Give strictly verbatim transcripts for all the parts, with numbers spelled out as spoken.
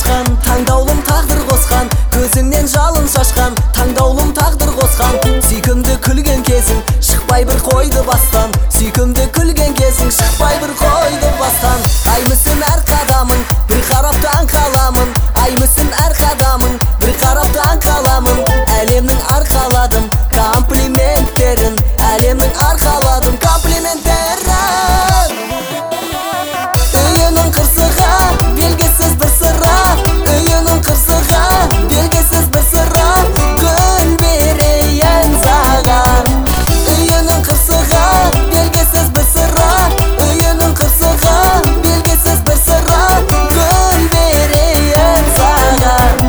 ашқан, таңдаулым тағдыр қосқан, көзіңнен жалын шашқан, таңдаулым тағдыр қосқан. Сүйкімді күлген кезің шықпай бір қойды бастан, сүйкімді күлген кезің шықпай бір қойды бастан. Аймысың әр қадамың, бір қарап таң қаламын, аймысың әр қадамың, бір қарап таң қаламын. Әлемнің арқаладым комплименттерін, әлемнің арқаладым комплименттерін. Үйінің қырсыға белгісіз бір сыры, үйінің қырсыға белгісіз бір сыры, гүл берейін саған. Үйінің қырсыға белгісіз бір сыры, үйінің қырсыға белгісіз бір сыры, гүл берейін саған.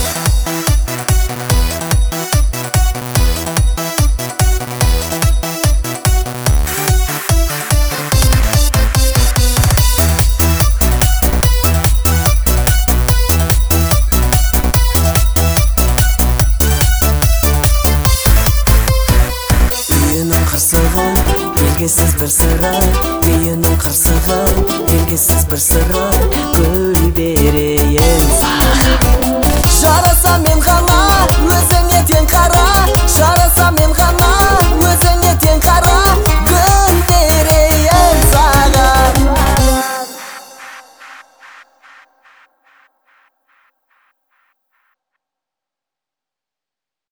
Қырсығы белгісіз бір сыры, үйінің қырсығы белгісіз бір сыры, гүл берейін саған. Жараса мен ғана өзіңе тең қара, жараса мен